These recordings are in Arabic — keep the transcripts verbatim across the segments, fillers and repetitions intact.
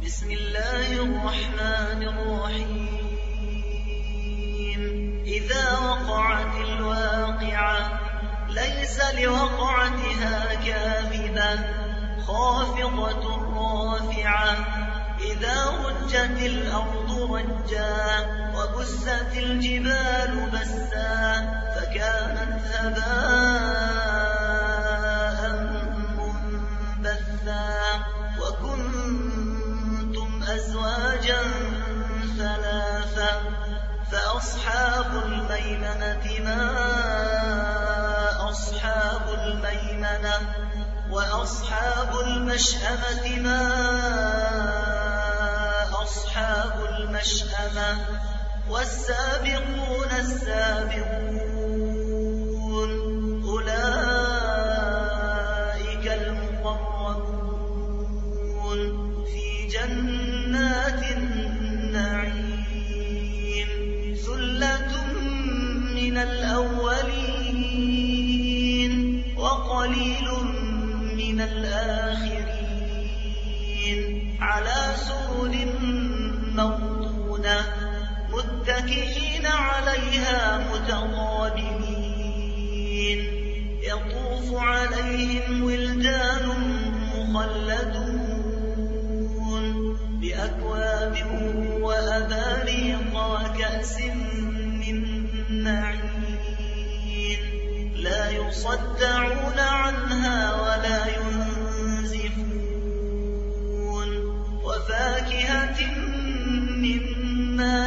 بسم الله الرحمن الرحيم. إذا وقعت الواقعة ليس لوقعتها كاذبة خافضة رافعة. إذا رجت الأرض رجا وبست الجبال بسا فكانت هباء منبثا وكنتم أزواجا ثلاثا فأصحاب الميمنة ما أصحاب الميمنة وأصحاب المشأمة ما أصحاب المشأمة والسابقون السابقون أولئك المقربون في جنات النعيم. ثلة من الأولين وقليل من الآخرين على سرر موضونة متكئين عليها متقابلين. يطوف عليهم ولدان مخلدون بأكواب وأباريق وكأس من معين لا يصدعون عنها ولا ينزفون وفاكهة مما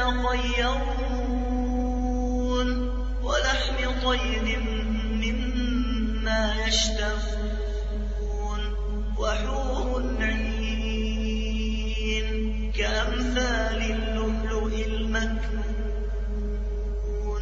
يتخيرون ولحم طير مما يشتهون وحور عين كأمثال اللؤلؤ المكنون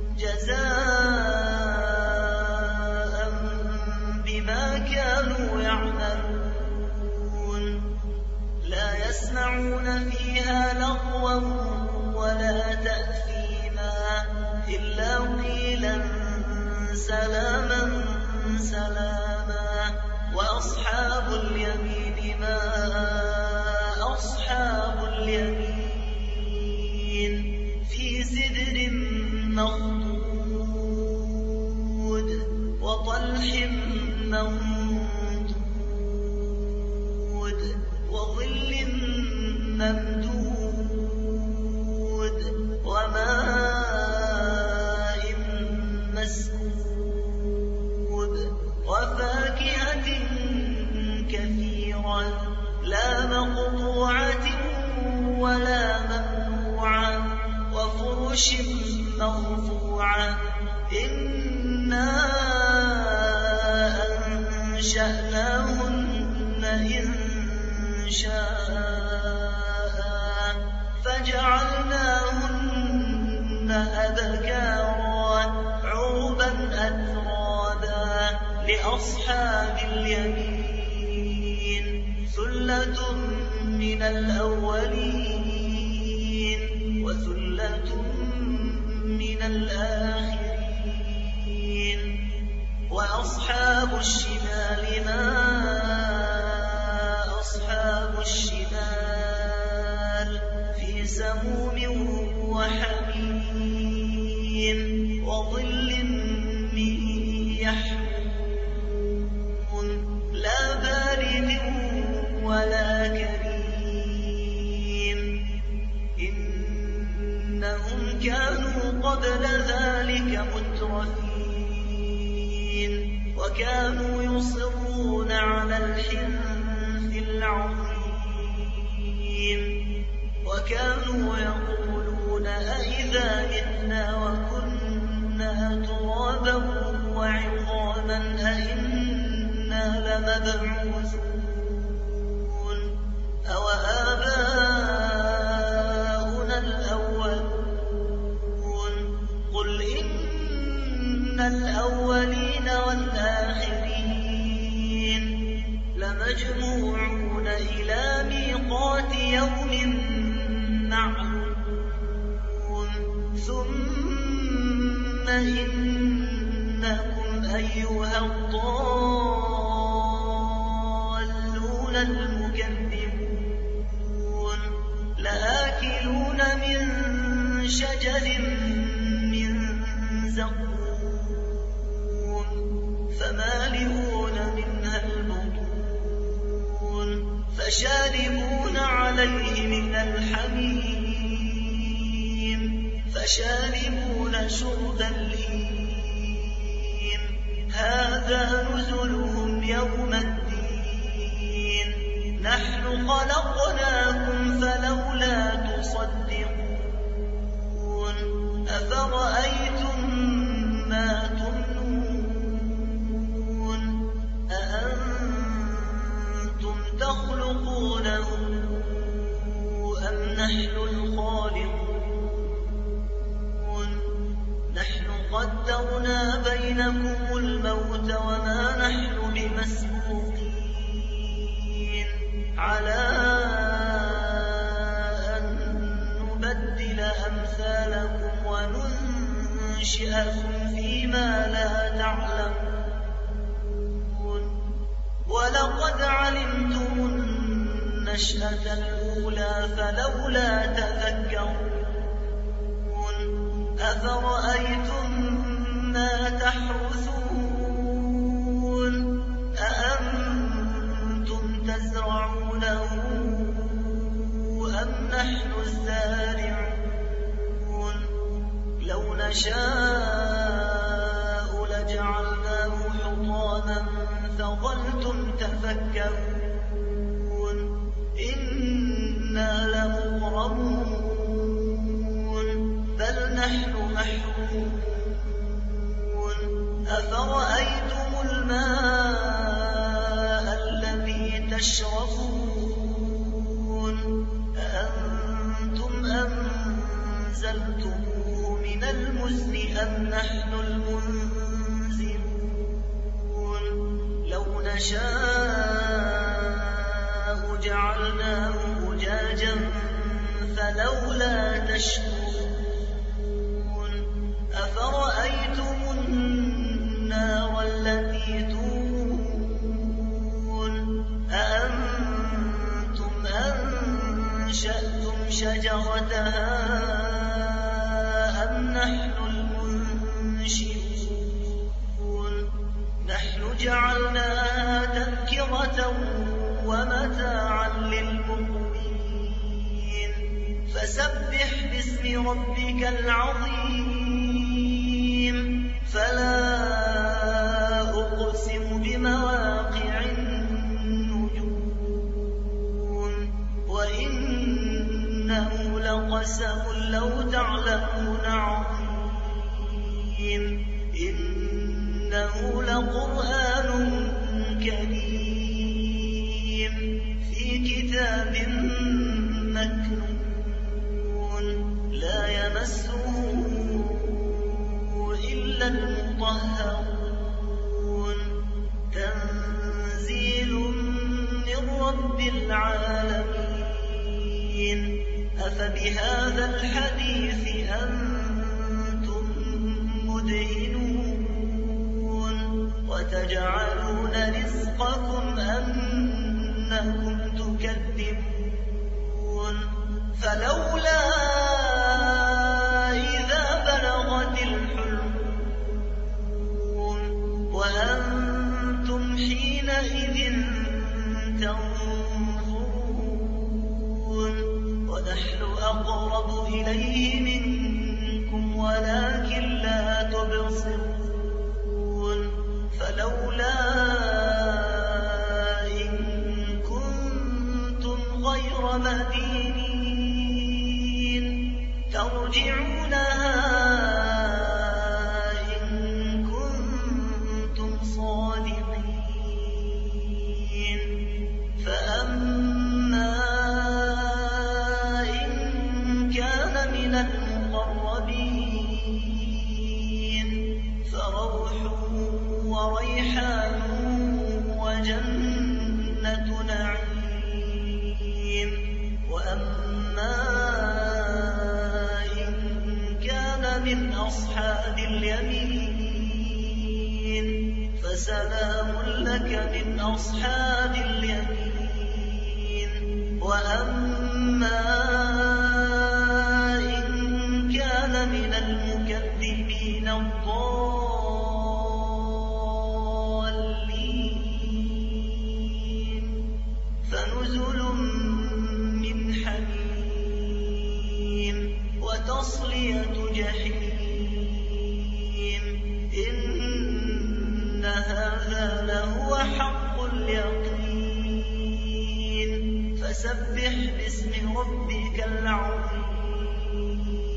جزاء بما كانوا يعملون. لا يسمعون فيها لغوا ولا تأثيما إلا قيلا سلاما سلاما. وأصحاب اليمين ما أصحاب اليمين في سدر مخضود وطلح منضود وظل ممدود وماء مسكوب وفاكهة كثيرة لا مقطوعة ولا ممنوعة وفرش مرفوعة. إنا أنشأناهن إنشاء فجعلناهن أبكارا عربا أترابا لأصحاب اليمين. ثلة من الأولين وثلة من الآخرين. وأصحاب الشمال ما أصحاب الشمال في سموم وحميم وظل من يحموم لا بارد ولا كريم. إنهم كانوا قبل ذلك مترفين وكانوا يصرون على الحنث العظيم وكانوا يقولون أئذا متنا وكنا ترابا وعظاما أئنا لمبعوثون أوآباؤنا الأولون قل إن الأولين والآخرين لمجموعون إلى ميقات يوم معلوم. ثم إنكم أيها الضالون المكذبون فشاربون عليه من الحميم فشاربون شرب الهيم هذا نزلهم يوم الدين نحن خلقناكم فلولا تصدقون أفرأيتم ما تمنون أأنتم تخلقونه أم نحن الخالقون نحن قدرنا بينكم الموت وما نحن بمسبوقين على أن نبدل أمثالكم وننشئكم فيما لا تعلمون ولقد علمتم النشأة الأولى فلولا تذكرون أفرأيتم ما تحرثون أأنتم تزرعونه أم نحن الزارعون لو نشاء لجعلناه حطاما فظلتم تفكرون إنا لمغرمون بل نحن محرومون أفرأيتم الماء الذي تشربون أأنتم أنزلتموه من المزن أم نحن المنزلون لو نشاء جعلناه أجاجا فلولا تشكرون أفرأيتم النار التي تورون أأنتم أنشأتم شجرتها أم نحن المنشئون نحن جعلناها تذكرة ومتاعا للمقوين فسبح باسم ربك العظيم فلا أقسم بمواقع النجوم وإنه لقسم لو تعلمون عظيم إنه لقرآن كريم في كتاب مكنون لا يمسه إلا المطهرون تنزيل من رب العالمين أفبهذا الحديث أنتم مدهنون وتجعلون رزقكم أنكم تكذبون فلولا إذا بلغت الحلقوم وأنتم حينئذ تنظرون ونحن أقرب إليه منكم ولكن لا تبصرون فلولا إن كنتم غير مدينين ترجعونها إن كنتم صادقين فأما إن كان من المقربين فروح وريحان وجنة نعيم وأما إن كان من أصحاب اليمين فسلام لك من أصحاب اليمين وأما إن كان من المكذبين الضالين فنزل الجحيم إن هذا لهو حق اليقين فسبح باسم ربك العظيم